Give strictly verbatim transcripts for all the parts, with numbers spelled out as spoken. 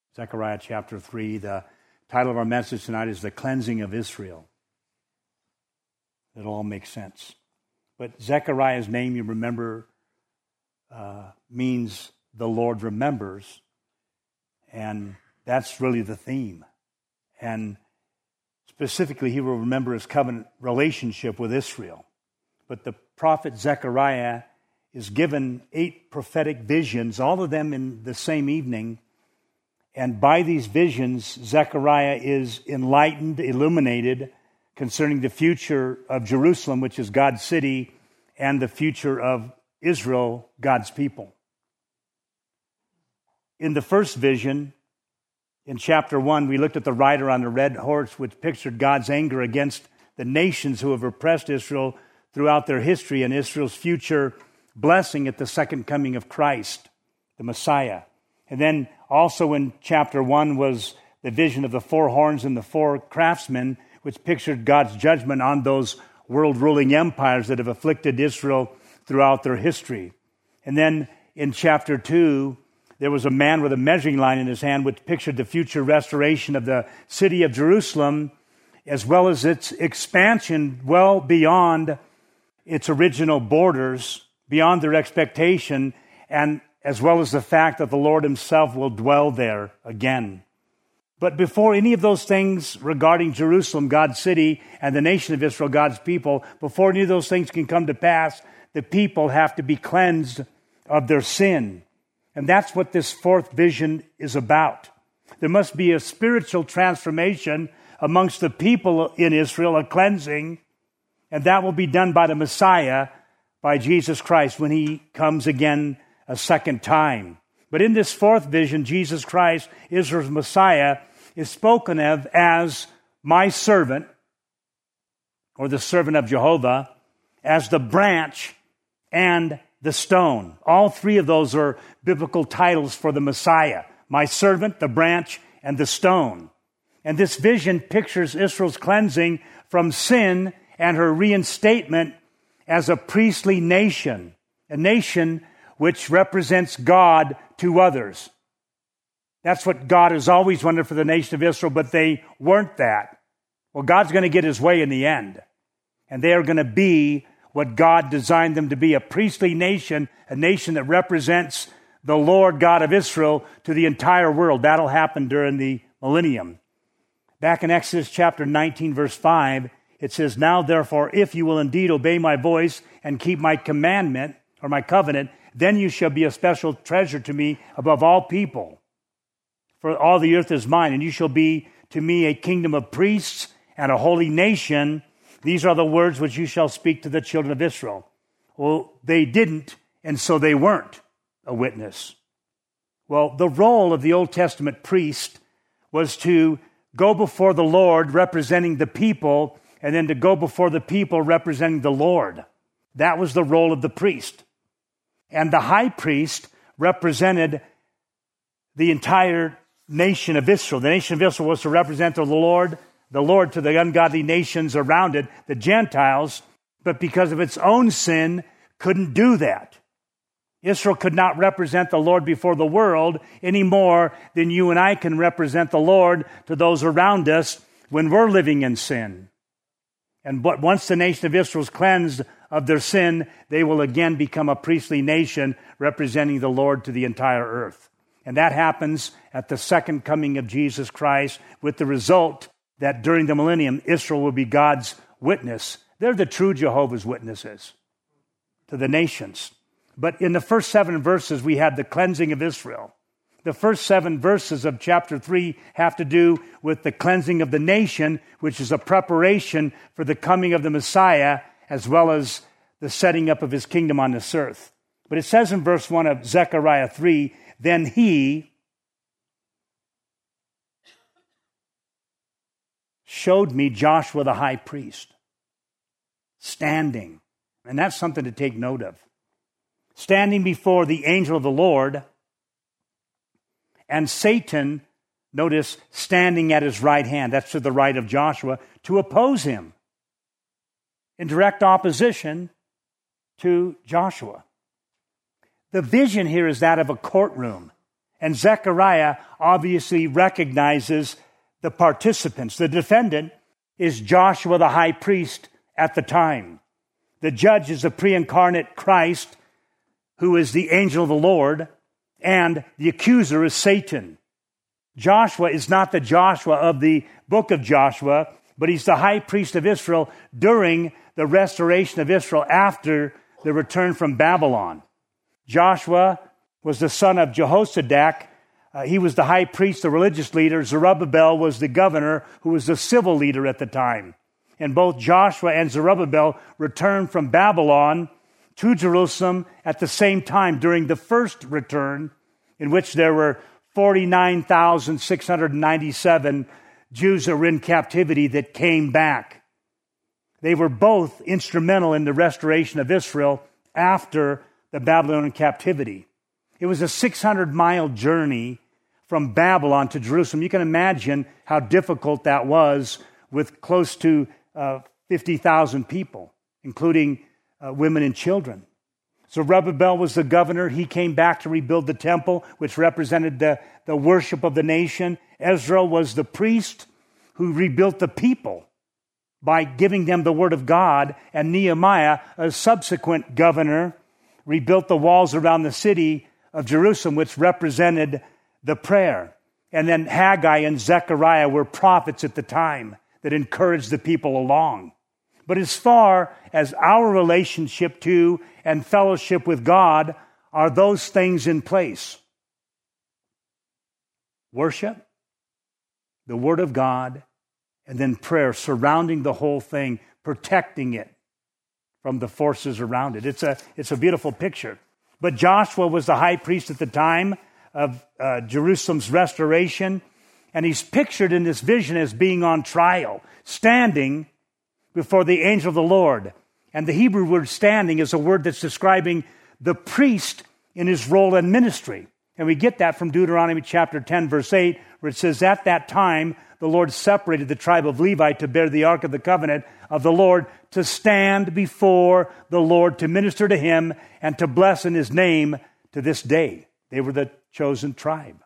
Zechariah chapter three. The title of our message tonight is The Cleansing of Israel. It all makes sense. But Zechariah's name, you remember, uh, means the Lord remembers. And that's really the theme. And specifically, he will remember his covenant relationship with Israel. But the prophet Zechariah is given eight prophetic visions, all of them in the same evening. And by these visions, Zechariah is enlightened, illuminated concerning the future of Jerusalem, which is God's city, and the future of Israel, God's people. In the first vision, in chapter one, we looked at the rider on the red horse, which pictured God's anger against the nations who have oppressed Israel throughout their history and Israel's future blessing at the second coming of Christ, the Messiah. And then also in chapter one was the vision of the four horns and the four craftsmen, which pictured God's judgment on those world-ruling empires that have afflicted Israel throughout their history. And then in chapter two, there was a man with a measuring line in his hand, which pictured the future restoration of the city of Jerusalem, as well as its expansion well beyond its original borders, beyond their expectation, and as well as the fact that the Lord himself will dwell there again. But before any of those things regarding Jerusalem, God's city, and the nation of Israel, God's people, before any of those things can come to pass, the people have to be cleansed of their sin. And that's what this fourth vision is about. There must be a spiritual transformation amongst the people in Israel, a cleansing, and that will be done by the Messiah, by Jesus Christ, when he comes again a second time. But in this fourth vision, Jesus Christ, Israel's Messiah, is spoken of as my servant, or the servant of Jehovah, as the branch and the stone. All three of those are biblical titles for the Messiah. My servant, the branch, and the stone. And this vision pictures Israel's cleansing from sin and her reinstatement as a priestly nation, a nation which represents God to others. That's what God has always wanted for the nation of Israel, but they weren't that. Well, God's going to get his way in the end. And they are going to be what God designed them to be, a priestly nation, a nation that represents the Lord God of Israel to the entire world. That'll happen during the millennium. Back in Exodus chapter nineteen, verse five, it says, "Now therefore, if you will indeed obey my voice and keep my commandment, or my covenant, then you shall be a special treasure to me above all people. For all the earth is mine, and you shall be to me a kingdom of priests and a holy nation. These are the words which you shall speak to the children of Israel." Well, they didn't, and so they weren't a witness. Well, the role of the Old Testament priest was to go before the Lord representing the people, and then to go before the people representing the Lord. That was the role of the priest. And the high priest represented the entire nation of Israel. The nation of Israel was to represent the Lord, the Lord to the ungodly nations around it, the Gentiles, but because of its own sin, couldn't do that. Israel could not represent the Lord before the world any more than you and I can represent the Lord to those around us when we're living in sin. And but once the nation of Israel is cleansed of their sin, they will again become a priestly nation representing the Lord to the entire earth. And that happens at the second coming of Jesus Christ, with the result that during the millennium, Israel will be God's witness. They're the true Jehovah's Witnesses to the nations. But in the first seven verses, we have the cleansing of Israel. The first seven verses of chapter three have to do with the cleansing of the nation, which is a preparation for the coming of the Messiah, as well as the setting up of his kingdom on this earth. But it says in verse one of Zechariah three, "Then he showed me Joshua the high priest standing." And that's something to take note of. Standing before the angel of the Lord, and Satan, notice, standing at his right hand, that's to the right of Joshua, to oppose him, in direct opposition to Joshua. The vision here is that of a courtroom. And Zechariah obviously recognizes the participants. The defendant is Joshua the high priest at the time. The judge is the pre-incarnate Christ, who is the angel of the Lord, and the accuser is Satan. Joshua is not the Joshua of the book of Joshua, but he's the high priest of Israel during the restoration of Israel after the return from Babylon. Joshua was the son of Jehozadak. Uh, he was the high priest, the religious leader. Zerubbabel was the governor, who was the civil leader at the time. And both Joshua and Zerubbabel returned from Babylon to Jerusalem at the same time during the first return, in which there were forty-nine thousand six hundred ninety-seven Jews that were in captivity that came back. They were both instrumental in the restoration of Israel after the Babylonian captivity. It was a six hundred mile journey from Babylon to Jerusalem. You can imagine how difficult that was with close to uh, fifty thousand people, including uh, women and children. Zerubbabel was the governor. He came back to rebuild the temple, which represented the, the worship of the nation. Ezra was the priest who rebuilt the people by giving them the word of God. And Nehemiah, a subsequent governor, rebuilt the walls around the city of Jerusalem, which represented the prayer. And then Haggai and Zechariah were prophets at the time that encouraged the people along. But as far as our relationship to and fellowship with God, are those things in place? Worship, the Word of God, and then prayer, surrounding the whole thing, protecting it from the forces around it. It's a, it's a beautiful picture. But Joshua was the high priest at the time of uh, Jerusalem's restoration, and he's pictured in this vision as being on trial, standing before the angel of the Lord. And the Hebrew word standing is a word that's describing the priest in his role in ministry. And we get that from Deuteronomy chapter ten, verse eight, where it says, "At that time, the Lord separated the tribe of Levi to bear the ark of the covenant of the Lord, to stand before the Lord, to minister to him, and to bless in his name to this day." They were the chosen tribe.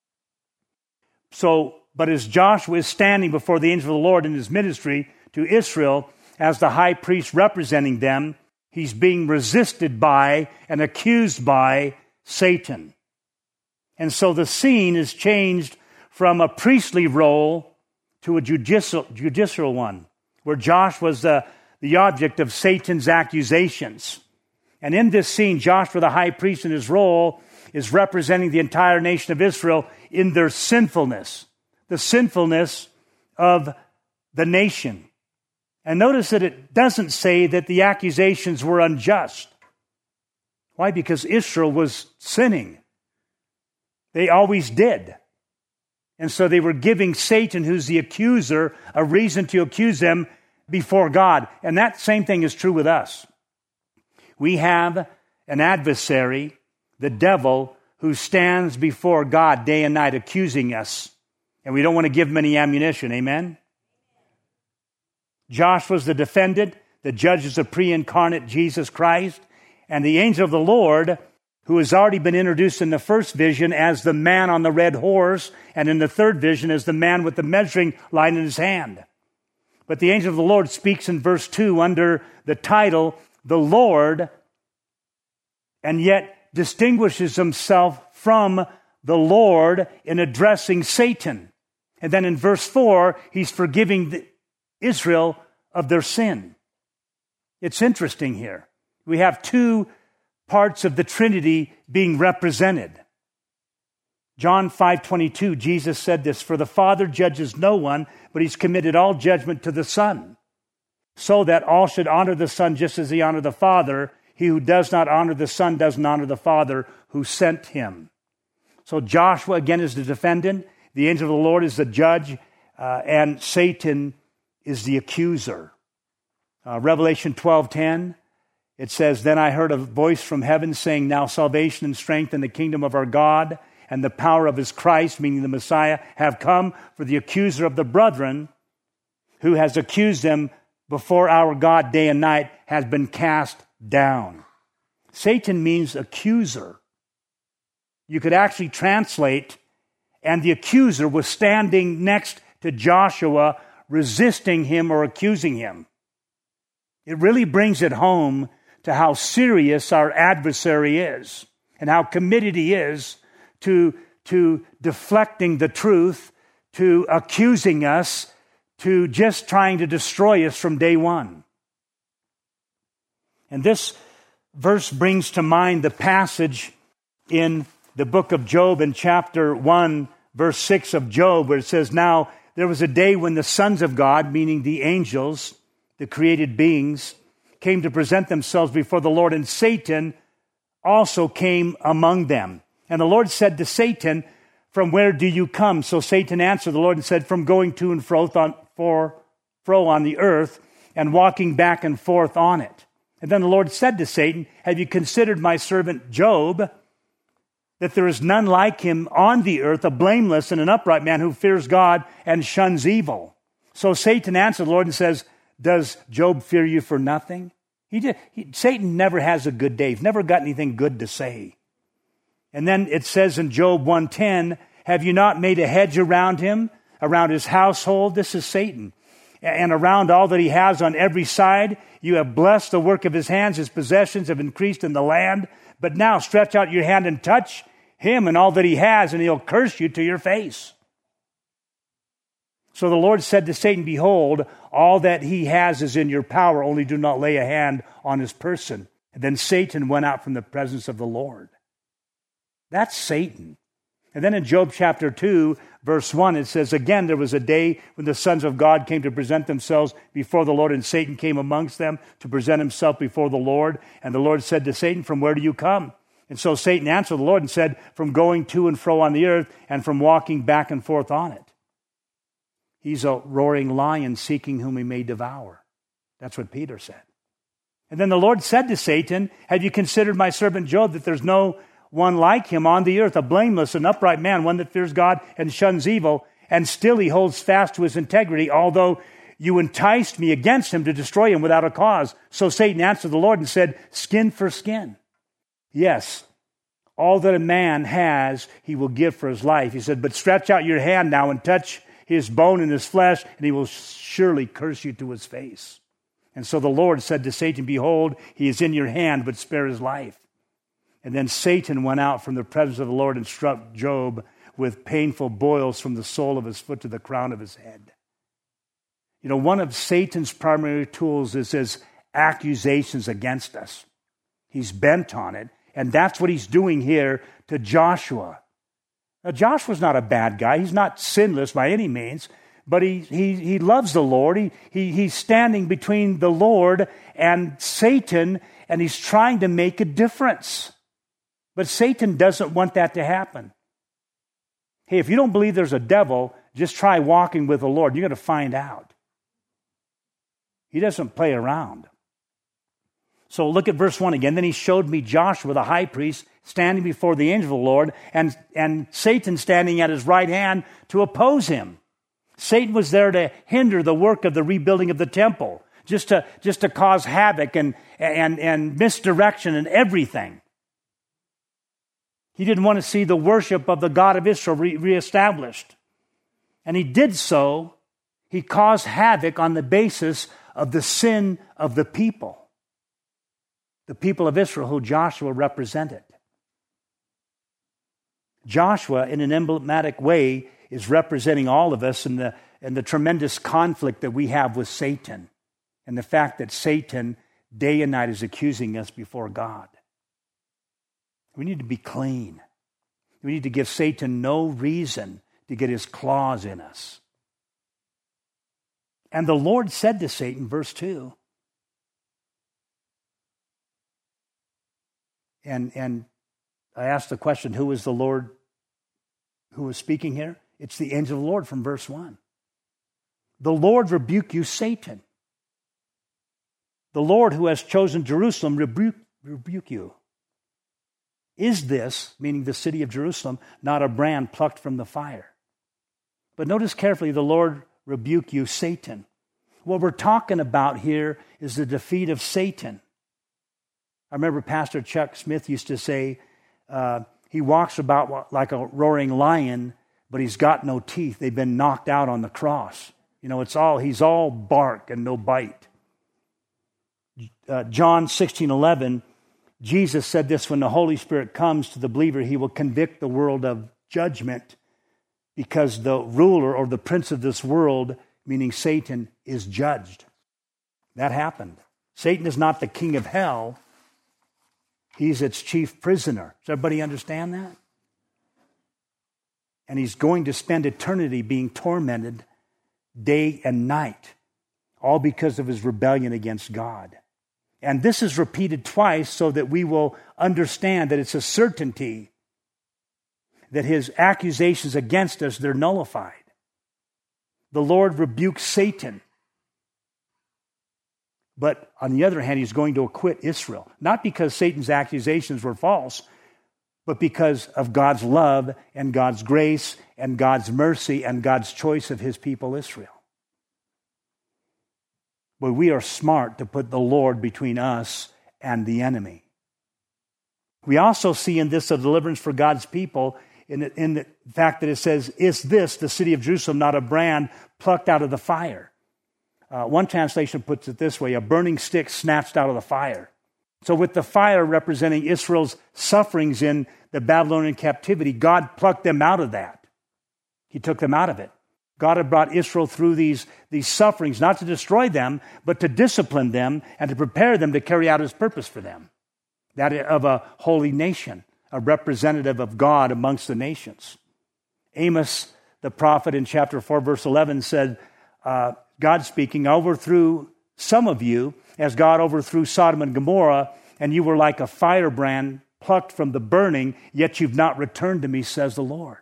So, but as Joshua is standing before the angel of the Lord in his ministry to Israel as the high priest representing them, he's being resisted by and accused by Satan. And so the scene is changed from a priestly role to a judicial, judicial one, where Joshua was the, the object of Satan's accusations. And in this scene, Joshua, the high priest in his role, is representing the entire nation of Israel in their sinfulness, the sinfulness of the nation. And notice that it doesn't say that the accusations were unjust. Why? Because Israel was sinning. They always did. And so they were giving Satan, who's the accuser, a reason to accuse them before God. And that same thing is true with us. We have an adversary, the devil, who stands before God day and night accusing us. And we don't want to give him any ammunition. Amen? Joshua's the defendant. The judge is the pre-incarnate Jesus Christ. And the angel of the Lord, who has already been introduced in the first vision as the man on the red horse, and in the third vision as the man with the measuring line in his hand. But the angel of the Lord speaks in verse two under the title, "The Lord," and yet distinguishes himself from the Lord in addressing Satan. And then in verse four, he's forgiving the Israel of their sin. It's interesting here. We have two parts of the Trinity being represented. John five twenty-two, Jesus said this, "For the Father judges no one, but he's committed all judgment to the Son, so that all should honor the Son just as he honored the Father. He who does not honor the Son doesn't honor the Father who sent him." So Joshua, again, is the defendant. The angel of the Lord is the judge, uh, and Satan is the accuser. Uh, Revelation twelve ten, it says, "Then I heard a voice from heaven saying, 'Now salvation and strength in the kingdom of our God and the power of his Christ,'" meaning the Messiah, "have come, for the accuser of the brethren, who has accused them before our God day and night, has been cast down." Satan means accuser. You could actually translate, and the accuser was standing next to Joshua, resisting him or accusing him. It really brings it home to how serious our adversary is and how committed he is to, to deflecting the truth, to accusing us, to just trying to destroy us from day one. And this verse brings to mind the passage in the book of Job in chapter one, verse six of Job, where it says, "Now there was a day when the sons of God," meaning the angels, the created beings, came to present themselves before the Lord, and Satan also came among them. And the Lord said to Satan, "From where do you come?" So Satan answered the Lord and said, "From going to and fro on, for, fro on the earth and walking back and forth on it." And then the Lord said to Satan, "Have you considered my servant Job, that there is none like him on the earth, a blameless and an upright man who fears God and shuns evil?" So Satan answered the Lord and says, "Does Job fear you for nothing?" He, did, he Satan never has a good day. He's never got anything good to say. And then it says in Job one ten, "Have you not made a hedge around him, around his household?" This is Satan. "And around all that he has on every side. You have blessed the work of his hands. His possessions have increased in the land. But now stretch out your hand and touch him and all that he has, and he'll curse you to your face." So the Lord said to Satan, "Behold, all that he has is in your power, only do not lay a hand on his person." And then Satan went out from the presence of the Lord. That's Satan. And then in Job chapter two, verse one, it says, "Again, there was a day when the sons of God came to present themselves before the Lord, and Satan came amongst them to present himself before the Lord. And the Lord said to Satan, 'From where do you come?' And so Satan answered the Lord and said, 'From going to and fro on the earth and from walking back and forth on it.'" He's a roaring lion seeking whom he may devour. That's what Peter said. And then the Lord said to Satan, "Have you considered my servant Job, that there's no one like him on the earth, a blameless and upright man, one that fears God and shuns evil, and still he holds fast to his integrity, although you enticed me against him to destroy him without a cause?" So Satan answered the Lord and said, "Skin for skin. Yes, all that a man has, he will give for his life." He said, "But stretch out your hand now and touch his bone and his flesh, and he will surely curse you to his face." And so the Lord said to Satan, "Behold, he is in your hand, but spare his life." And then Satan went out from the presence of the Lord and struck Job with painful boils from the sole of his foot to the crown of his head. You know, one of Satan's primary tools is his accusations against us. He's bent on it, and that's what he's doing here to Joshua. Now, Joshua's not a bad guy. He's not sinless by any means, but he he, he loves the Lord. He, he He's standing between the Lord and Satan, and he's trying to make a difference. But Satan doesn't want that to happen. Hey, if you don't believe there's a devil, just try walking with the Lord. You're going to find out. He doesn't play around. So look at verse one again. "Then he showed me Joshua, the high priest, standing before the angel of the Lord, and, and Satan standing at his right hand to oppose him." Satan was there to hinder the work of the rebuilding of the temple, just to, just to cause havoc and, and, and misdirection and everything. He didn't want to see the worship of the God of Israel re- reestablished. And he did so. He caused havoc on the basis of the sin of the people. The people of Israel who Joshua represented. Joshua, in an emblematic way, is representing all of us in the, in the tremendous conflict that we have with Satan, and the fact that Satan, day and night, is accusing us before God. We need to be clean. We need to give Satan no reason to get his claws in us. And the Lord said to Satan, verse two, And and I asked the question, who is the Lord who is speaking here? It's the angel of the Lord from verse one. "The Lord rebuke you, Satan. The Lord who has chosen Jerusalem rebuke, rebuke you. Is this," meaning the city of Jerusalem, "not a brand plucked from the fire?" But notice carefully, "The Lord rebuke you, Satan." What we're talking about here is the defeat of Satan. I remember Pastor Chuck Smith used to say, uh, He walks about like a roaring lion, but he's got no teeth. They've been knocked out on the cross. You know, it's all, he's all bark and no bite. Uh, John sixteen eleven, Jesus said this, when the Holy Spirit comes to the believer, he will convict the world of judgment because the ruler or the prince of this world, meaning Satan, is judged. That happened. Satan is not the king of hell. He's its chief prisoner. Does everybody understand that? And he's going to spend eternity being tormented day and night, all because of his rebellion against God. And this is repeated twice so that we will understand that it's a certainty that his accusations against us, they're nullified. The Lord rebukes Satan. But on the other hand, he's going to acquit Israel. Not because Satan's accusations were false, but because of God's love and God's grace and God's mercy and God's choice of his people Israel. But we are smart to put the Lord between us and the enemy. We also see in this a deliverance for God's people in the, in the fact that it says, is this, the city of Jerusalem, not a brand plucked out of the fire? Uh, one translation puts it this way, a burning stick snatched out of the fire. So with the fire representing Israel's sufferings in the Babylonian captivity, God plucked them out of that. He took them out of it. God had brought Israel through these, these sufferings, not to destroy them, but to discipline them and to prepare them to carry out his purpose for them. That of a holy nation, a representative of God amongst the nations. Amos, the prophet, in chapter four, verse eleven, said, uh, God speaking, I overthrew some of you as God overthrew Sodom and Gomorrah, and you were like a firebrand plucked from the burning, yet you've not returned to me, says the Lord.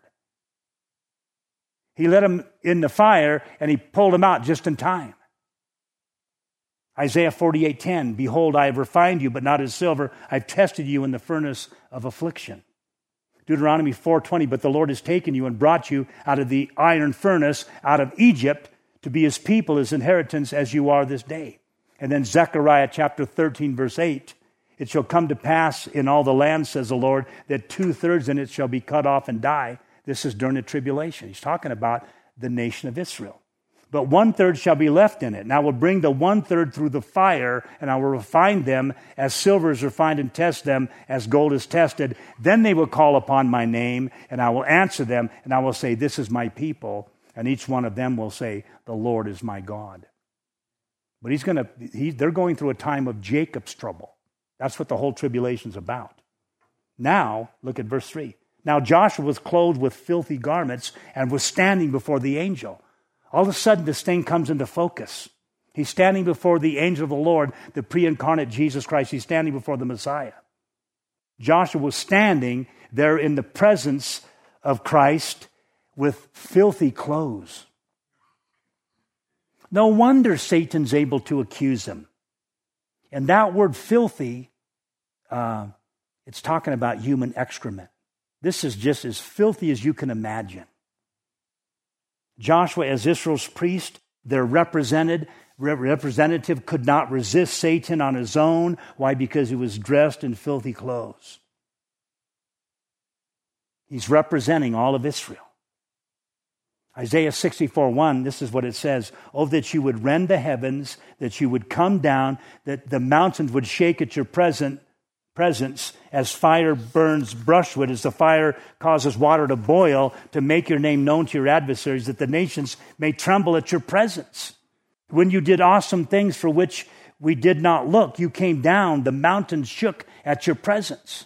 He let him in the fire, and he pulled him out just in time. Isaiah forty-eight ten, behold, I have refined you, but not as silver. I've tested you in the furnace of affliction. Deuteronomy four twenty, but the Lord has taken you and brought you out of the iron furnace, out of Egypt, to be his people, his inheritance, as you are this day. And then Zechariah chapter thirteen, verse eight, it shall come to pass in all the land, says the Lord, that two-thirds in it shall be cut off and die. This is during the tribulation. He's talking about the nation of Israel. But one-third shall be left in it. And I will bring the one-third through the fire, and I will refine them as silver is refined, and test them as gold is tested. Then they will call upon my name, and I will answer them, and I will say, this is my people. And each one of them will say, the Lord is my God. But he's going to, he, they're going through a time of Jacob's trouble. That's what the whole tribulation is about. Now, look at verse three. Now Joshua was clothed with filthy garments and was standing before the angel. All of a sudden, this thing comes into focus. He's standing before the angel of the Lord, the pre-incarnate Jesus Christ. He's standing before the Messiah. Joshua was standing there in the presence of Christ with filthy clothes. No wonder Satan's able to accuse him. And that word filthy, uh, it's talking about human excrement. This is just as filthy as you can imagine. Joshua, as Israel's priest, their represented, representative, could not resist Satan on his own. Why? Because he was dressed in filthy clothes. He's representing all of Israel. Isaiah sixty-four one, this is what it says. Oh, that you would rend the heavens, that you would come down, that the mountains would shake at your present presence, as fire burns brushwood, as the fire causes water to boil, to make your name known to your adversaries, that the nations may tremble at your presence. When you did awesome things for which we did not look, you came down, the mountains shook at your presence.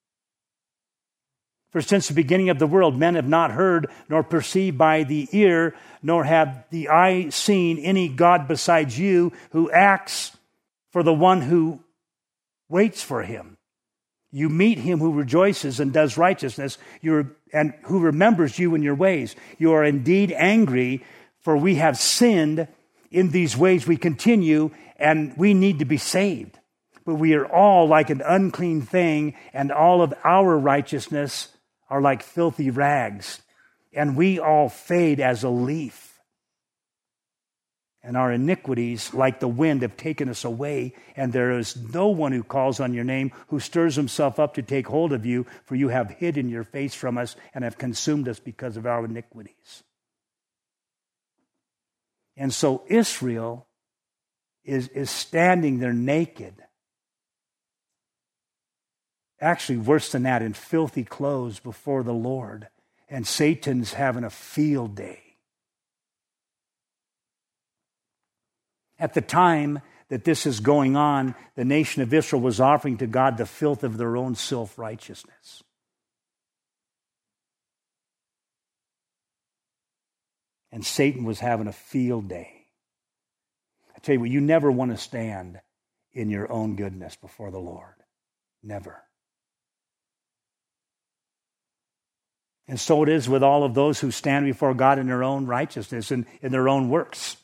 For since the beginning of the world, men have not heard, nor perceived by the ear, nor have the eye seen any God besides you, who acts for the one who waits for him. You meet him who rejoices and does righteousness, you're, and who remembers you in your ways. You are indeed angry, for we have sinned. In these ways we continue, and we need to be saved. But we are all like an unclean thing, and all of our righteousness are like filthy rags, and we all fade as a leaf. And our iniquities, like the wind, have taken us away, and there is no one who calls on your name, who stirs himself up to take hold of you, for you have hidden your face from us and have consumed us because of our iniquities. And so Israel is, is standing there naked. Actually, worse than that, in filthy clothes before the Lord. And Satan's having a field day. At the time that this is going on, the nation of Israel was offering to God the filth of their own self-righteousness. And Satan was having a field day. I tell you what, you never want to stand in your own goodness before the Lord. Never. And so it is with all of those who stand before God in their own righteousness and in their own works.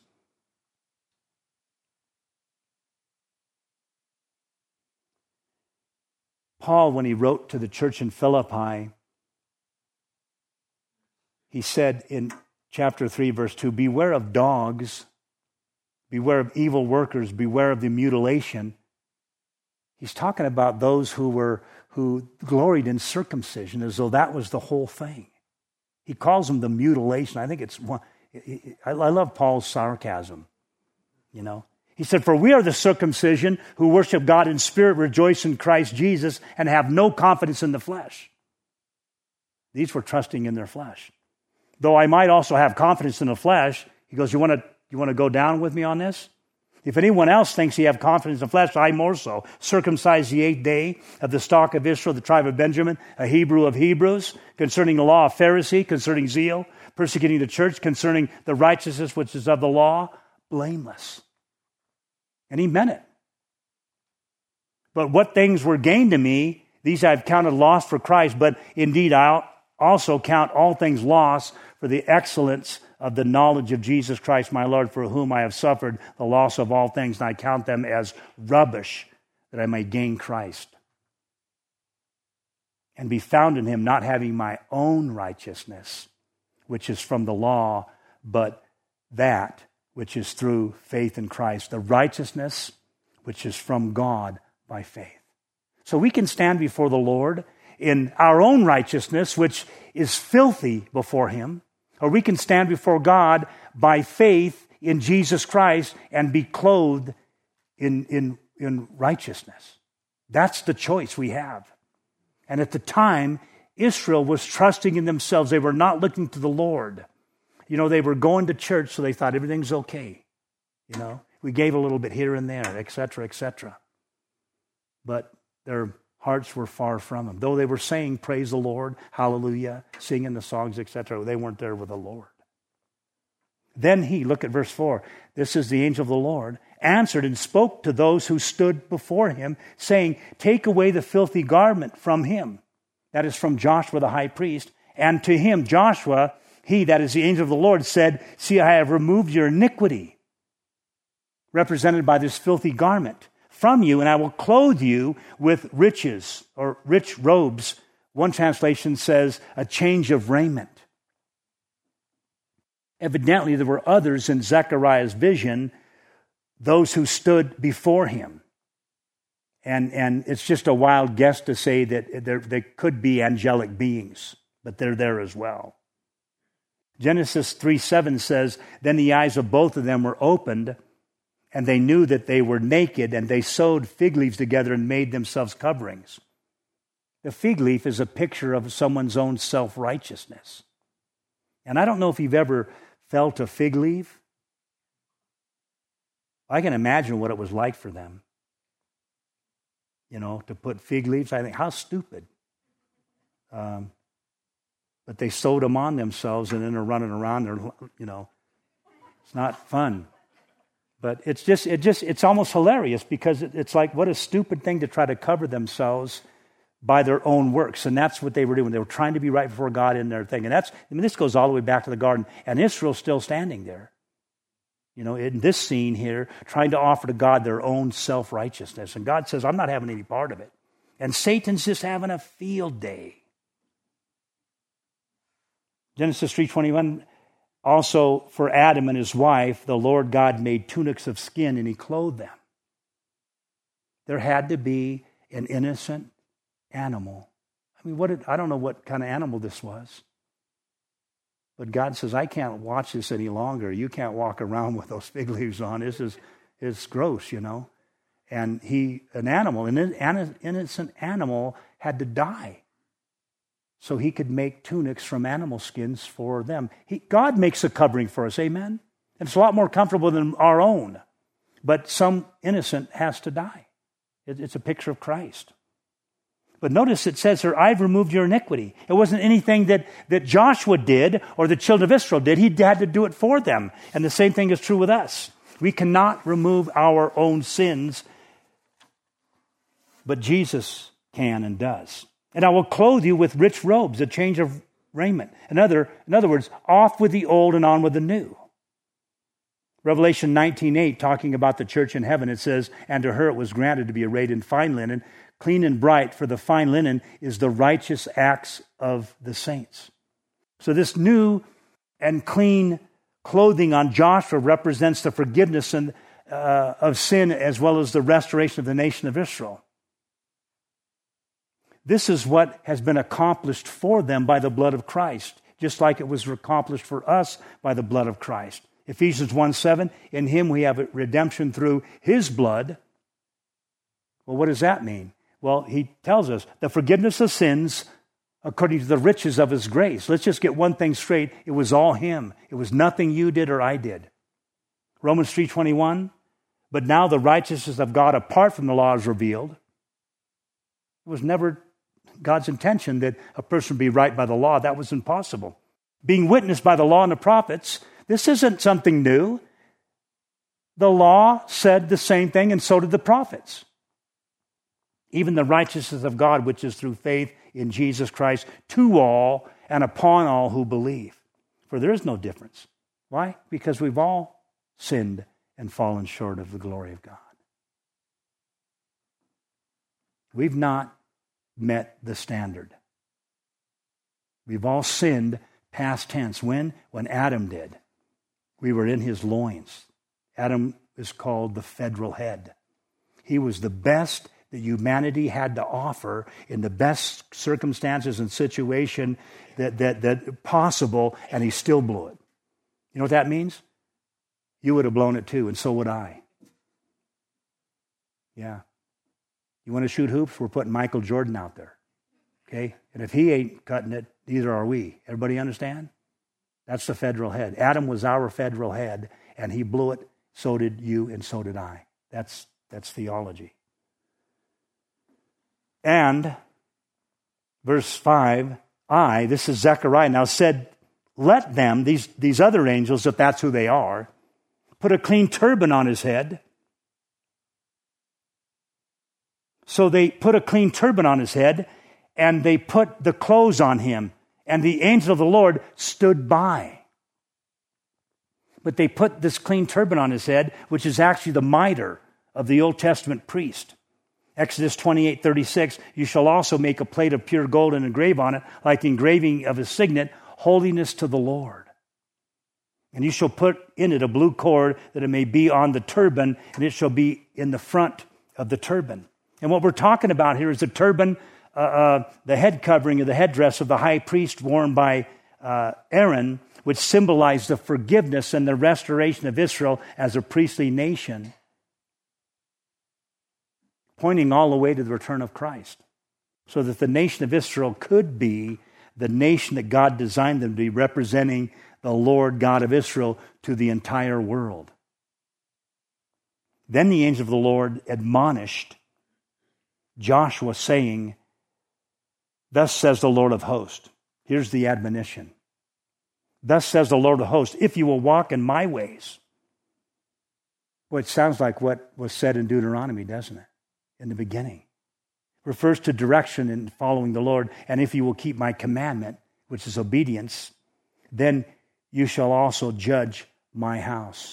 Paul, when he wrote to the church in Philippi, he said in chapter three, verse two, beware of dogs, beware of evil workers, beware of the mutilation. He's talking about those who were who gloried in circumcision as though that was the whole thing. He calls them the mutilation. I think it's one. I love Paul's sarcasm, you know. He said, for we are the circumcision who worship God in spirit, rejoice in Christ Jesus, and have no confidence in the flesh. These were trusting in their flesh. Though I might also have confidence in the flesh, he goes, you want to you want to go down with me on this? If anyone else thinks he have confidence in the flesh, I more so. Circumcised the eighth day, of the stock of Israel, the tribe of Benjamin, a Hebrew of Hebrews, concerning the law, a Pharisee, concerning zeal, persecuting the church, concerning the righteousness which is of the law, blameless. And he meant it. But what things were gained to me, these I've counted loss for Christ, but indeed I also count all things loss for the excellence of the knowledge of Jesus Christ, my Lord, for whom I have suffered the loss of all things, and I count them as rubbish, that I may gain Christ and be found in him, not having my own righteousness, which is from the law, but that which is through faith in Christ, the righteousness which is from God by faith. So we can stand before the Lord in our own righteousness, which is filthy before him, or we can stand before God by faith in Jesus Christ and be clothed in, in, in righteousness. That's the choice we have. And at the time, Israel was trusting in themselves. They were not looking to the Lord. You know, they were going to church, so they thought everything's okay. You know, we gave a little bit here and there, et cetera, et cetera. But their hearts were far from him. Though they were saying, praise the Lord, hallelujah, singing the songs, et cetera, they weren't there with the Lord. Then he, look at verse four, this is the angel of the Lord, answered and spoke to those who stood before him, saying, take away the filthy garment from him. That is from Joshua the high priest. And to him, Joshua, he, that is the angel of the Lord, said, see, I have removed your iniquity, represented by this filthy garment, from you, and I will clothe you with riches, or rich robes. One translation says, a change of raiment. Evidently, there were others in Zechariah's vision, those who stood before him. And, and it's just a wild guess to say that there, there could be angelic beings, but they're there as well. Genesis three seven says, then the eyes of both of them were opened, and they knew that they were naked, and they sewed fig leaves together and made themselves coverings. The fig leaf is a picture of someone's own self-righteousness. And I don't know if you've ever felt a fig leaf. I can imagine what it was like for them. You know, to put fig leaves, I think, how stupid. Um, but they sewed them on themselves, and then they're running around. They're, you know, it's not fun. But it's just, it just, it's almost hilarious because it's like, what a stupid thing to try to cover themselves by their own works. And that's what they were doing. They were trying to be right before God in their thing. And that's, I mean, this goes all the way back to the garden. And Israel's still standing there. You know, in this scene here, trying to offer to God their own self-righteousness. And God says, I'm not having any part of it. And Satan's just having a field day. Genesis three twenty-one, Also, for Adam and his wife, the Lord God made tunics of skin and he clothed them. There had to be an innocent animal. I mean, what did, I don't know what kind of animal this was. But God says, I can't watch this any longer. You can't walk around with those fig leaves on. This is it's gross, you know. And he, an animal, an innocent animal had to die so he could make tunics from animal skins for them. He, God makes a covering for us, amen? And it's a lot more comfortable than our own. But some innocent has to die. It, it's a picture of Christ. But notice it says here, I've removed your iniquity. It wasn't anything that, that Joshua did or the children of Israel did. He had to do it for them. And the same thing is true with us. We cannot remove our own sins, but Jesus can and does. And I will clothe you with rich robes, a change of raiment. In other, in other words, off with the old and on with the new. Revelation nineteen eight, talking about the church in heaven, it says, and to her it was granted to be arrayed in fine linen, clean and bright, for the fine linen is the righteous acts of the saints. So this new and clean clothing on Joshua represents the forgiveness and, uh, of sin as well as the restoration of the nation of Israel. This is what has been accomplished for them by the blood of Christ, just like it was accomplished for us by the blood of Christ. Ephesians one seven, in him we have redemption through his blood. Well, what does that mean? Well, he tells us the forgiveness of sins according to the riches of his grace. Let's just get one thing straight. It was all him. It was nothing you did or I did. Romans three twenty-one, but now the righteousness of God apart from the law is revealed. It was never God's intention that a person be right by the law. That was impossible. Being witnessed by the law and the prophets, this isn't something new. The law said the same thing, and so did the prophets. Even the righteousness of God, which is through faith in Jesus Christ, to all and upon all who believe. For there is no difference. Why? Because we've all sinned and fallen short of the glory of God. We've not met the standard. We've all sinned past tense. When? When Adam did. We were in his loins. Adam is called the federal head. He was the best that humanity had to offer in the best circumstances and situation that, that, that possible, and he still blew it. You know what that means? You would have blown it too, and so would I. Yeah. You want to shoot hoops? We're putting Michael Jordan out there. Okay? And if he ain't cutting it, neither are we. Everybody understand? That's the federal head. Adam was our federal head, and he blew it. So did you, and so did I. That's, that's theology. And, verse five, I, this is Zechariah, now said, let them, these, these other angels, if that's who they are, put a clean turban on his head. So they put a clean turban on his head, and they put the clothes on him. And the angel of the Lord stood by. But they put this clean turban on his head, which is actually the mitre of the Old Testament priest. Exodus twenty-eight thirty-six, you shall also make a plate of pure gold and engrave on it, like the engraving of a signet, holiness to the Lord. And you shall put in it a blue cord, that it may be on the turban, and it shall be in the front of the turban. And what we're talking about here is the turban, uh, uh, the head covering of the headdress of the high priest worn by uh, Aaron, which symbolized the forgiveness and the restoration of Israel as a priestly nation, pointing all the way to the return of Christ, so that the nation of Israel could be the nation that God designed them to be, representing the Lord God of Israel to the entire world. Then the angel of the Lord admonished Joshua, saying, thus says the Lord of hosts. Here's the admonition. Thus says the Lord of hosts, if you will walk in my ways. Well, it sounds like what was said in Deuteronomy, doesn't it? In the beginning. Refers to direction in following the Lord. And if you will keep my commandment, which is obedience, then you shall also judge my house.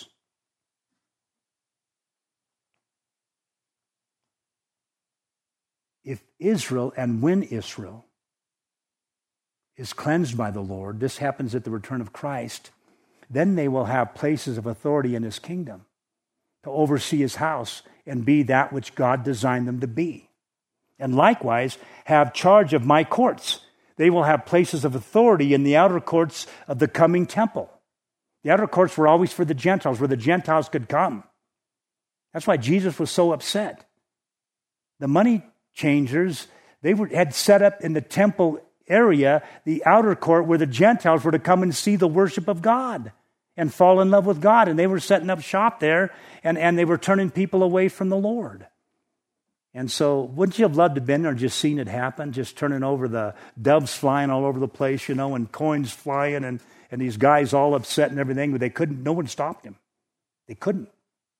If Israel, and when Israel is cleansed by the Lord, this happens at the return of Christ, then they will have places of authority in his kingdom to oversee his house and be that which God designed them to be. And likewise, have charge of my courts. They will have places of authority in the outer courts of the coming temple. The outer courts were always for the Gentiles, where the Gentiles could come. That's why Jesus was so upset. The money changers, they were, had set up in the temple area, the outer court, where the Gentiles were to come and see the worship of God and fall in love with God. And they were setting up shop there, and, and they were turning people away from the Lord. And so, wouldn't you have loved to have been there and just seen it happen, just turning over, the doves flying all over the place, you know, and coins flying, and, and these guys all upset and everything, but they couldn't, no one stopped them. They couldn't.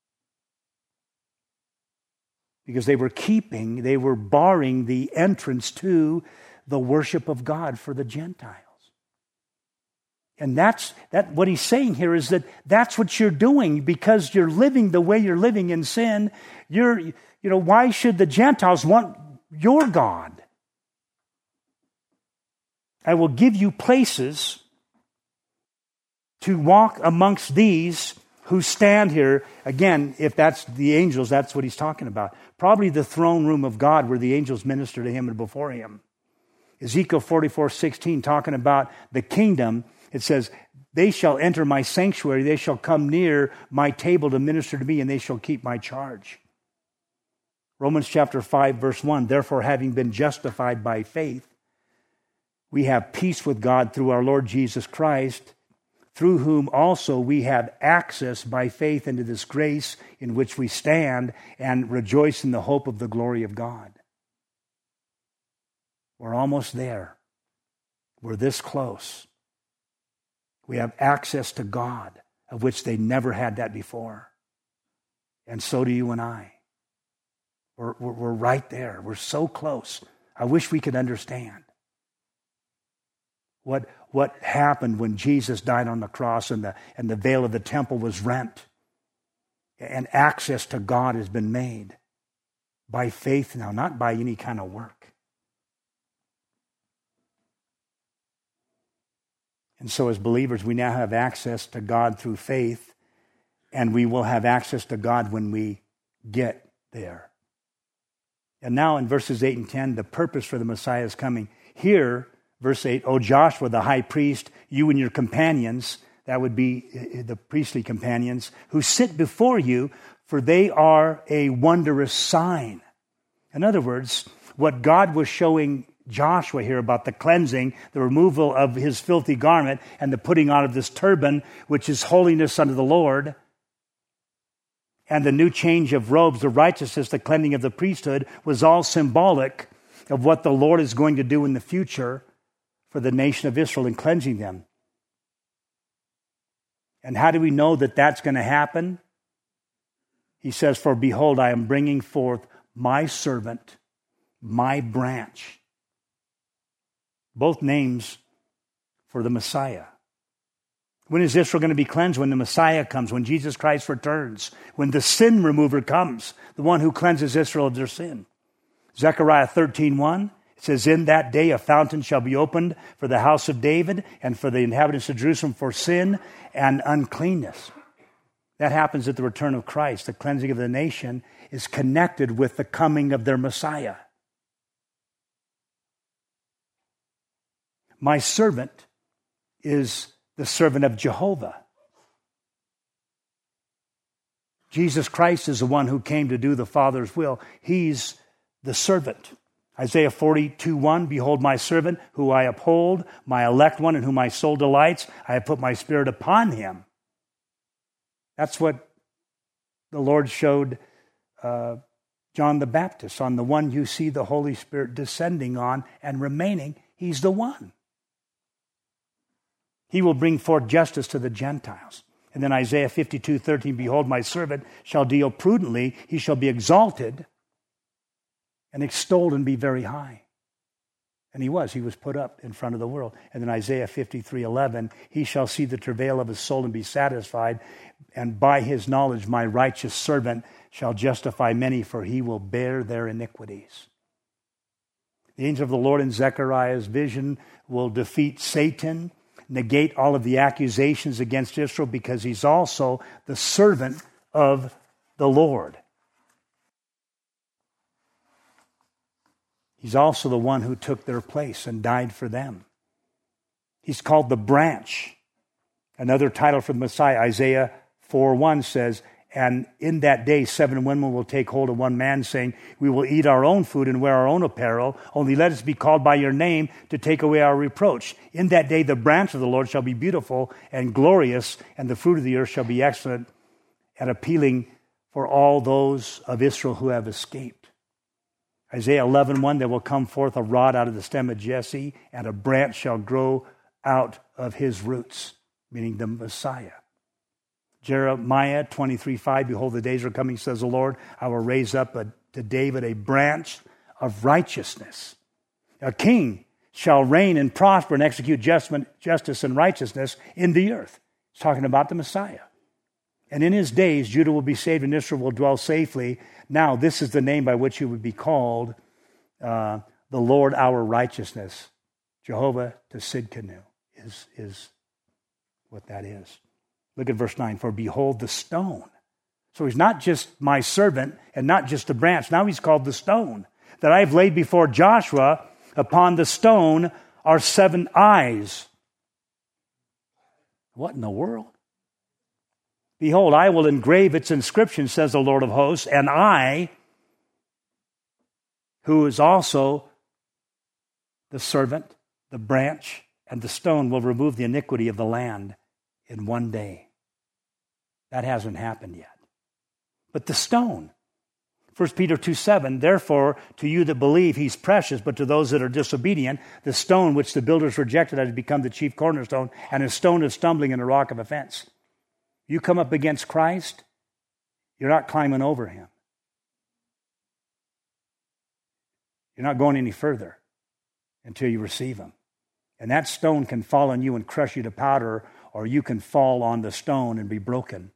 Because they were keeping, they were barring the entrance to the worship of God for the Gentiles. And that's that. What he's saying here is that that's what you're doing because you're living the way you're living in sin. You're, you know, why should the Gentiles want your God? I will give you places to walk amongst these who stand here. Again, if that's the angels, that's what he's talking about. Probably the throne room of God where the angels minister to him and before him. Ezekiel forty-four sixteen, talking about the kingdom, it says, they shall enter my sanctuary, they shall come near my table to minister to me, and they shall keep my charge. Romans chapter five, verse one, therefore, having been justified by faith, we have peace with God through our Lord Jesus Christ, through whom also we have access by faith into this grace in which we stand and rejoice in the hope of the glory of God. We're almost there. We're this close. We have access to God, of which they never had that before. And so do you and I. We're, we're, we're right there. We're so close. I wish we could understand what, what happened when Jesus died on the cross and the, and the veil of the temple was rent. And access to God has been made by faith now, not by any kind of work. And so as believers, we now have access to God through faith, and we will have access to God when we get there. And now in verses eight and ten, the purpose for the Messiah is coming. Here, verse eight, O Joshua, the high priest, you and your companions, that would be the priestly companions, who sit before you, for they are a wondrous sign. In other words, what God was showing Joshua here about the cleansing, the removal of his filthy garment, and the putting on of this turban, which is holiness unto the Lord, and the new change of robes, the righteousness, the cleansing of the priesthood, was all symbolic of what the Lord is going to do in the future for the nation of Israel in cleansing them. And how do we know that that's going to happen? He says, for behold, I am bringing forth my servant, my branch. Both names for the Messiah. When is Israel going to be cleansed? When the Messiah comes, when Jesus Christ returns, when the sin remover comes, the one who cleanses Israel of their sin. Zechariah thirteen one, it says, in that day a fountain shall be opened for the house of David and for the inhabitants of Jerusalem for sin and uncleanness. That happens at the return of Christ. The cleansing of the nation is connected with the coming of their Messiah. My servant is the servant of Jehovah. Jesus Christ is the one who came to do the Father's will. He's the servant. Isaiah forty-two one, behold my servant, who I uphold, my elect one, in whom my soul delights. I have put my spirit upon him. That's what the Lord showed uh, John the Baptist, on the one you see the Holy Spirit descending on and remaining. He's the one. He will bring forth justice to the Gentiles. And then Isaiah fifty-two thirteen, behold, my servant shall deal prudently. He shall be exalted and extolled and be very high. And he was. He was put up in front of the world. And then Isaiah fifty-three eleven, he shall see the travail of his soul and be satisfied. And by his knowledge, my righteous servant shall justify many, for he will bear their iniquities. The angel of the Lord in Zechariah's vision will defeat Satan. negate all of the accusations against Israel because he's also the servant of the Lord. He's also the one who took their place and died for them. He's called the branch. Another title for the Messiah, Isaiah four one says, and in that day seven women will take hold of one man, saying, we will eat our own food and wear our own apparel. Only let us be called by your name to take away our reproach. In that day the branch of the Lord shall be beautiful and glorious, and the fruit of the earth shall be excellent and appealing for all those of Israel who have escaped. Isaiah eleven one, there will come forth a rod out of the stem of Jesse, and a branch shall grow out of his roots, meaning the Messiah. Jeremiah twenty-three five, behold, the days are coming, says the Lord, I will raise up a, to David a branch of righteousness. A king shall reign and prosper and execute justice and righteousness in the earth. It's talking about the Messiah. And in his days, Judah will be saved and Israel will dwell safely. Now, this is the name by which he would be called, uh, the Lord our righteousness. Jehovah Tsidkenu is, is what that is. Look at verse nine. For behold the stone. So he's not just my servant and not just a branch. Now he's called the stone that I have laid before Joshua. Upon the stone are seven eyes. What in the world? Behold, I will engrave its inscription, says the Lord of hosts, and I, who is also the servant, the branch, and the stone, will remove the iniquity of the land in one day. That hasn't happened yet. But the stone, First Peter two seven, therefore, to you that believe, he's precious, but to those that are disobedient, the stone which the builders rejected has become the chief cornerstone, and a stone of stumbling and a rock of offense. You come up against Christ, you're not climbing over him. You're not going any further until you receive him. And that stone can fall on you and crush you to powder, or you can fall on the stone and be broken.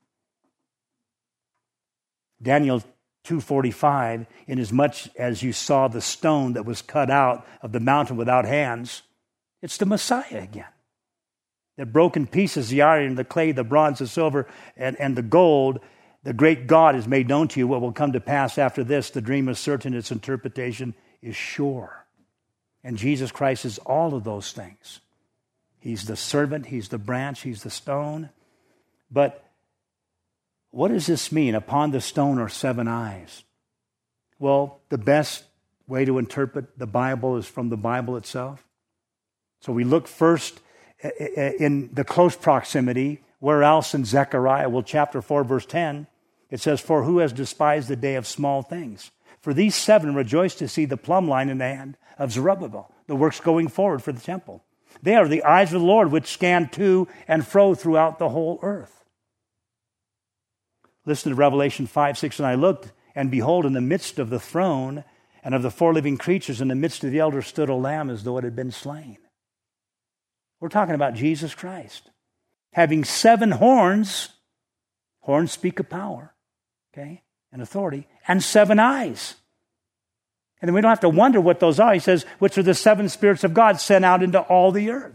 Daniel two forty-five, inasmuch as you saw the stone that was cut out of the mountain without hands, it's the Messiah again. The broken pieces, the iron, the clay, the bronze, the silver, and, and the gold, the great God has made known to you what will come to pass after this. The dream is certain, its interpretation is sure. And Jesus Christ is all of those things. He's the servant, he's the branch, he's the stone. But what does this mean? Upon the stone are seven eyes. Well, the best way to interpret the Bible is from the Bible itself. So we look first in the close proximity. Where else in Zechariah? Well, chapter four, verse ten, it says, for who has despised the day of small things? For these seven rejoice to see the plumb line in the hand of Zerubbabel, the works going forward for the temple. They are the eyes of the Lord which scan to and fro throughout the whole earth. Listen to Revelation five, six, and I looked, and behold, in the midst of the throne and of the four living creatures, in the midst of the elders stood a lamb as though it had been slain. We're talking about Jesus Christ. Having seven horns, horns speak of power, okay, and authority, and seven eyes. And then we don't have to wonder what those are. He says, which are the seven spirits of God sent out into all the earth.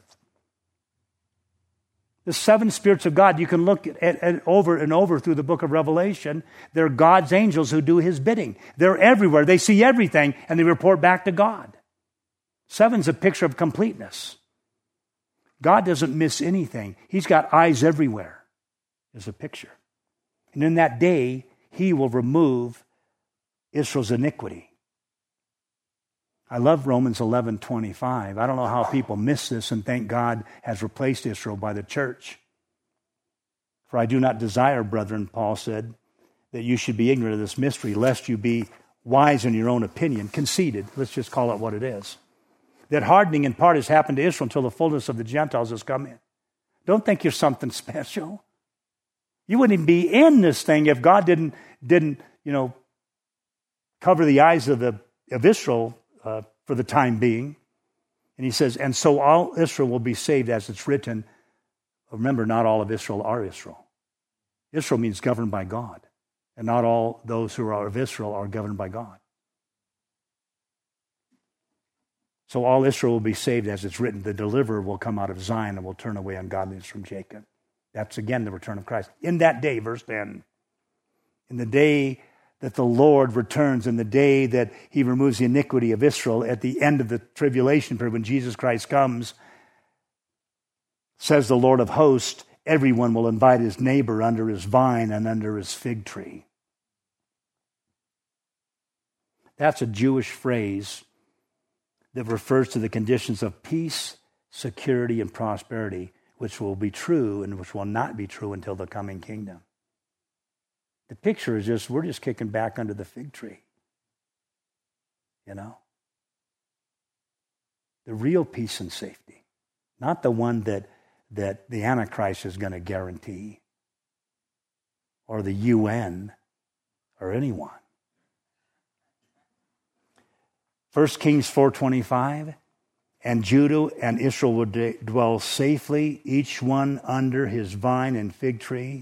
The seven spirits of God, you can look at, at over and over through the book of Revelation. They're God's angels who do his bidding. They're everywhere. They see everything, and they report back to God. Seven's a picture of completeness. God doesn't miss anything. He's got eyes everywhere. There's a picture. And in that day, he will remove Israel's iniquity. I love Romans eleven twenty-five. I don't know how people miss this and think God has replaced Israel by the church. For I do not desire, brethren, Paul said, that you should be ignorant of this mystery, lest you be wise in your own opinion, conceited. Let's just call it what it is. That hardening in part has happened to Israel until the fullness of the Gentiles has come in. Don't think you're something special. You wouldn't even be in this thing if God didn't, didn't, you know, cover the eyes of the of Israel uh, for the time being. And he says, and so all Israel will be saved, as it's written. Remember, not all of Israel are Israel. Israel means governed by God, and not all those who are of Israel are governed by God. So all Israel will be saved, as it's written, the deliverer will come out of Zion and will turn away ungodliness from Jacob. That's again the return of Christ. In that day, verse ten, in the day that the Lord returns, in the day that he removes the iniquity of Israel, at the end of the tribulation period, when Jesus Christ comes, says the Lord of hosts, everyone will invite his neighbor under his vine and under his fig tree. That's a Jewish phrase that refers to the conditions of peace, security, and prosperity, which will be true and which will not be true until the coming kingdom. The picture is just, we're just kicking back under the fig tree. You know? The real peace and safety. Not the one that, that the Antichrist is going to guarantee. Or the U N. Or anyone. First Kings four twenty-five, and Judah and Israel would dwell safely, each one under his vine and fig tree.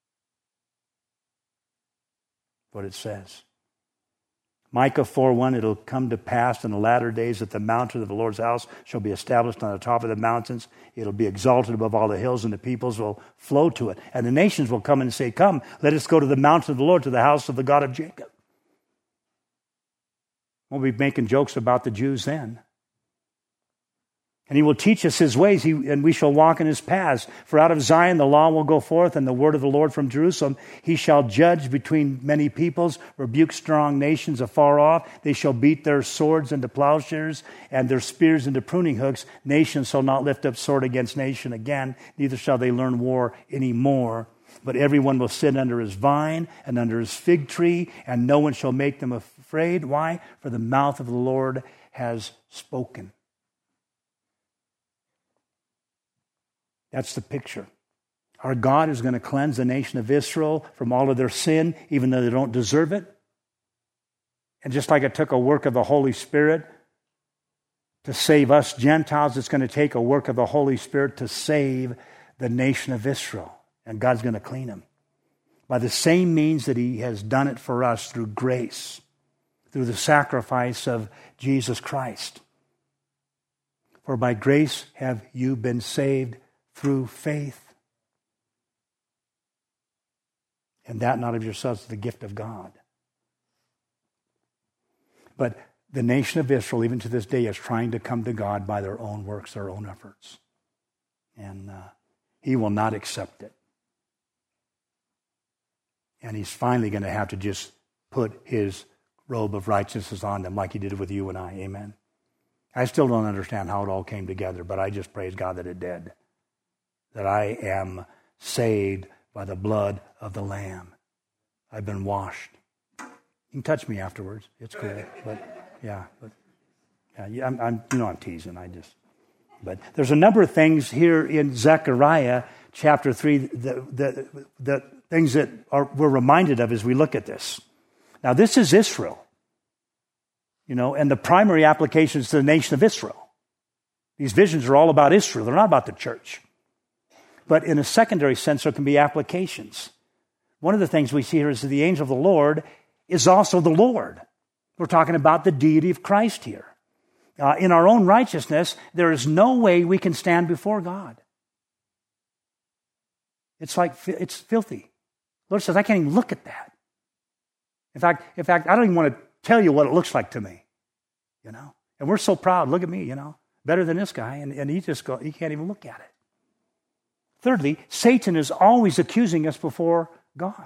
What it says. Micah four one, it'll come to pass in the latter days that the mountain of the Lord's house shall be established on the top of the mountains. It'll be exalted above all the hills, and the peoples will flow to it. And the nations will come and say, come, let us go to the mountain of the Lord, to the house of the God of Jacob. We'll be making jokes about the Jews then. And he will teach us his ways, he, and we shall walk in his paths. For out of Zion the law will go forth, and the word of the Lord from Jerusalem. He shall judge between many peoples, rebuke strong nations afar off. They shall beat their swords into plowshares, and their spears into pruning hooks. Nation shall not lift up sword against nation again, neither shall they learn war any more. But everyone will sit under his vine and under his fig tree, and no one shall make them afraid. Why? For the mouth of the Lord has spoken. That's the picture. Our God is going to cleanse the nation of Israel from all of their sin, even though they don't deserve it. And just like it took a work of the Holy Spirit to save us Gentiles, it's going to take a work of the Holy Spirit to save the nation of Israel. And God's going to clean them by the same means that he has done it for us through grace, through the sacrifice of Jesus Christ. For by grace have you been saved through faith. And that not of yourselves, the gift of God. But the nation of Israel, even to this day, is trying to come to God by their own works, their own efforts. And uh, he will not accept it. And he's finally going to have to just put his robe of righteousness on them like he did with you and I. Amen. I still don't understand how it all came together, but I just praise God that it did. That I am saved by the blood of the Lamb. I've been washed. You can touch me afterwards. It's cool. But yeah, but yeah, I'm, I'm you know I'm teasing. I just but there's a number of things here in Zechariah chapter three, the the the things that are we're reminded of as we look at this. Now, this is Israel, you know, and the primary application is to the nation of Israel. These visions are all about Israel. They're not about the church. But in a secondary sense, there can be applications. One of the things we see here is that the angel of the Lord is also the Lord. We're talking about the deity of Christ here. Uh, in our own righteousness, there is no way we can stand before God. It's like, it's filthy. The Lord says, I can't even look at that. In fact, in fact, I don't even want to tell you what it looks like to me. You know? And we're so proud. Look at me, you know. Better than this guy. And, and he just go, he can't even look at it. Thirdly, Satan is always accusing us before God.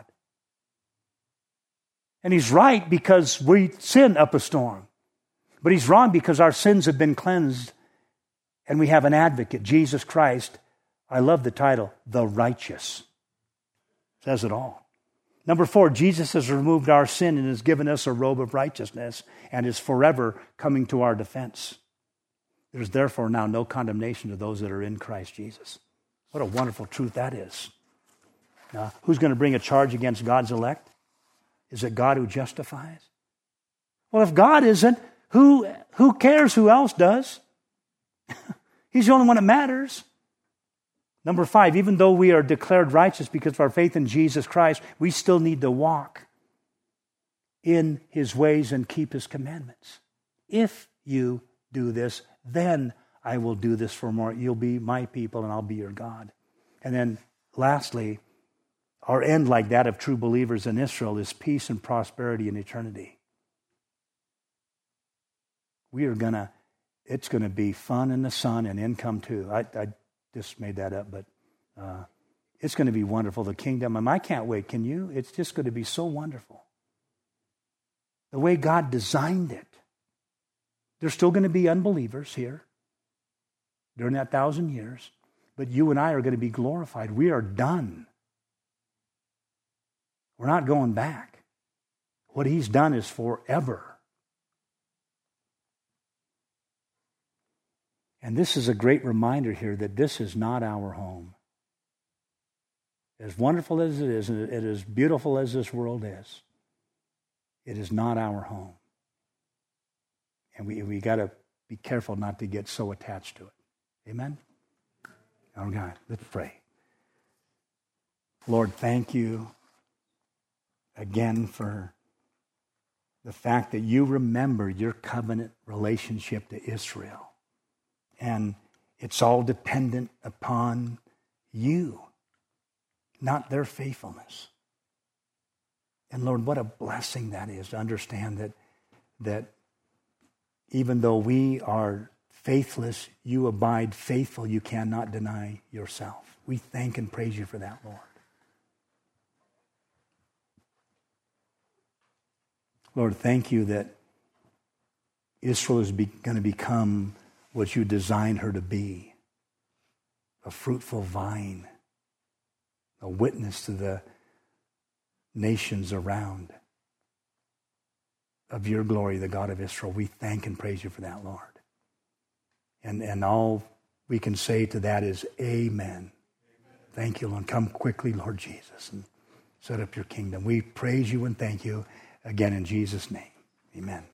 And he's right because we sin up a storm. But he's wrong because our sins have been cleansed and we have an advocate, Jesus Christ. I love the title, The Righteous. Says it all. Number four, Jesus has removed our sin and has given us a robe of righteousness and is forever coming to our defense. There's therefore now no condemnation to those that are in Christ Jesus. What a wonderful truth that is. Now, who's going to bring a charge against God's elect? Is it God who justifies? Well, if God isn't, who, who cares who else does? He's the only one that matters. Number five, even though we are declared righteous because of our faith in Jesus Christ, we still need to walk in his ways and keep his commandments. If you do this, then I will do this for more. You'll be my people and I'll be your God. And then lastly, our end, like that of true believers in Israel, is peace and prosperity in eternity. We are going to, it's going to be fun in the sun and income too. I, I just made that up, but uh, it's going to be wonderful, the kingdom. And I can't wait, can you? It's just going to be so wonderful. The way God designed it. There's still going to be unbelievers here during that thousand years, but you and I are going to be glorified. We are done. We're not going back. What he's done is forever. And this is a great reminder here that this is not our home. As wonderful as it is, and it is beautiful as this world is, it is not our home. And we we got to be careful not to get so attached to it. Amen? Oh God, let's pray. Lord, thank you again for the fact that you remember your covenant relationship to Israel. And it's all dependent upon you, not their faithfulness. And Lord, what a blessing that is to understand that, that even though we are faithless, you abide faithful. You cannot deny yourself. We thank and praise you for that, Lord. Lord, thank you that Israel is be, going to become what you designed her to be, a fruitful vine, a witness to the nations around of your glory, the God of Israel. We thank and praise you for that, Lord. And, and all we can say to that is amen. Amen. Thank you, Lord. Come quickly, Lord Jesus, and set up your kingdom. We praise you and thank you again in Jesus' name. Amen.